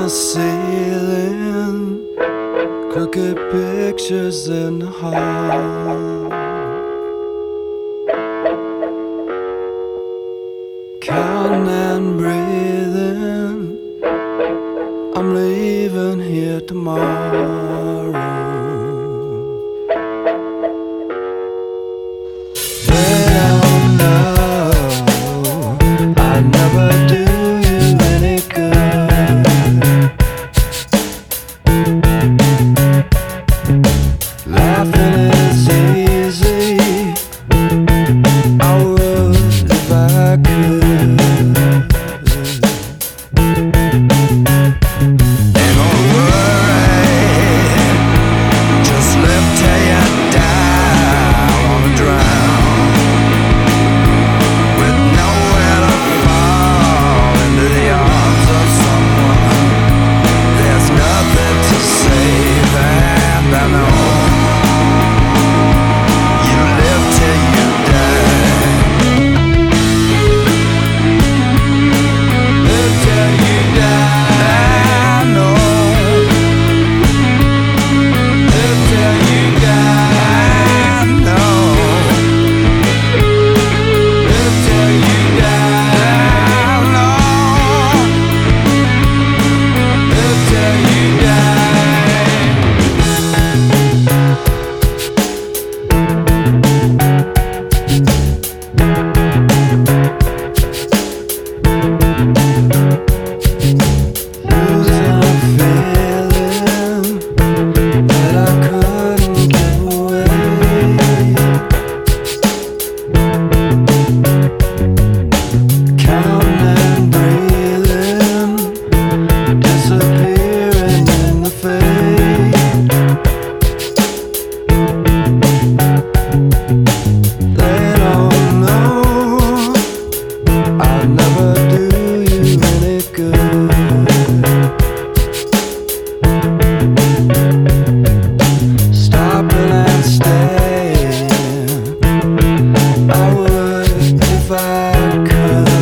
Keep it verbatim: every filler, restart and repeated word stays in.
the ceiling, crooked pictures in the hall. Counting and breathing, I'm leaving here tomorrow. They don't know I never do you any good. Laughing is easy, I would if I could. Ain't no worry, just live till you die. I wanna drown with nowhere to fall into the arms of someone. There's nothing to save, and I know you live till you die. Live till you die. I know. Live till you die. I know. Live till you die. I know. Live till you die. Losing a feeling that I couldn't give away. Counting and breathing, disappearing in the fade. They don't know I'll never do you any good. Stopping and staying, I would if I could.